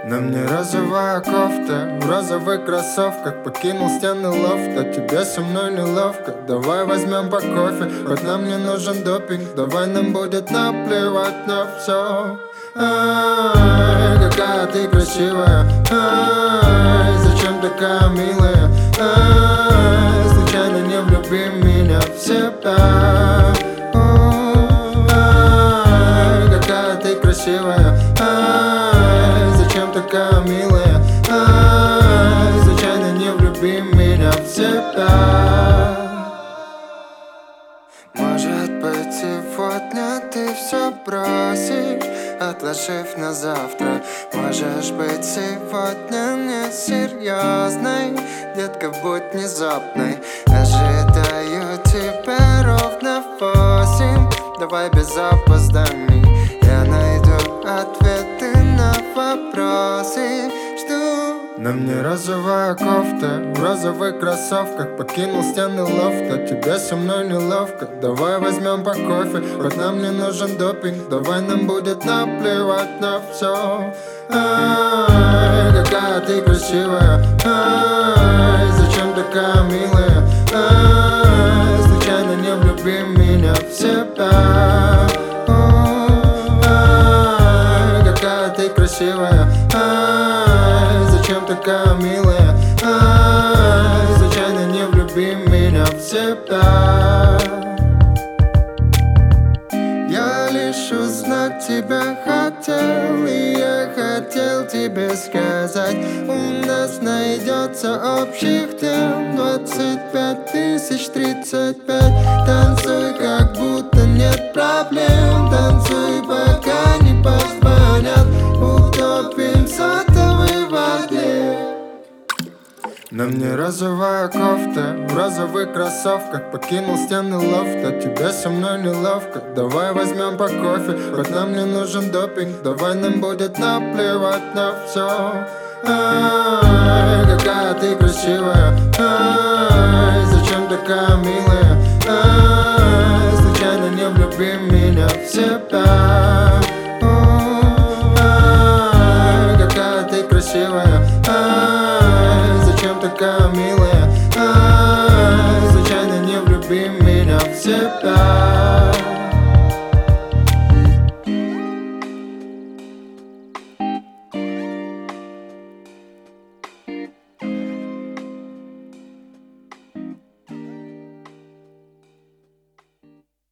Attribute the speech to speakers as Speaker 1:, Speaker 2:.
Speaker 1: На мне розовая кофта, в розовых кроссовках. Покинул стены лофта, тебе со мной неловко. Давай возьмем по кофе, хоть нам не нужен допинг. Давай нам будет наплевать на все. Ай, какая ты красивая. Ай, зачем такая милая. Ай, случайно не влюби меня в себя. Ай, какая ты красивая. Ай, зачем такая милая. Ай, случайно не влюби меня в себя. Может быть, сегодня ты все бросишь, отложив на завтра. Можешь быть сегодня не серьезной, детка, будь внезапной. Ожидаю тебя ровно в 8. Давай без опозданий. Я найду ответы на вопросы. Жду. На мне розовая кофта, в розовых кроссовках. Покинул стены лофта, тебе со мной неловко. Давай возьмем по кофе, хоть нам не нужен допинг. Давай нам будет наплевать на все. Ай, какая ты красивая. Ай, зачем такая милая. Ай, случайно не влюби меня в себя. Ай, какая ты красивая. Ай, зачем такая милая. Ай, случайно не влюби меня в себя. Я лишь узнать тебя хотел, и я хотел тебе сказать: у нас найдется общих тем 25 035. Танцуй, как будто нет проблем. Танцуй, пока не позвонят. Утопим сотовый в воде. На мне розовая кофта, в розовых кроссовках. Покинул стены лофта, тебе со мной неловко. Давай возьмем по кофе, хоть нам не нужен допинг. Давай нам будет наплевать на все. Ай, какая ты красивая. Ай, зачем такая милая. Ай, случайно не влюби меня в себя.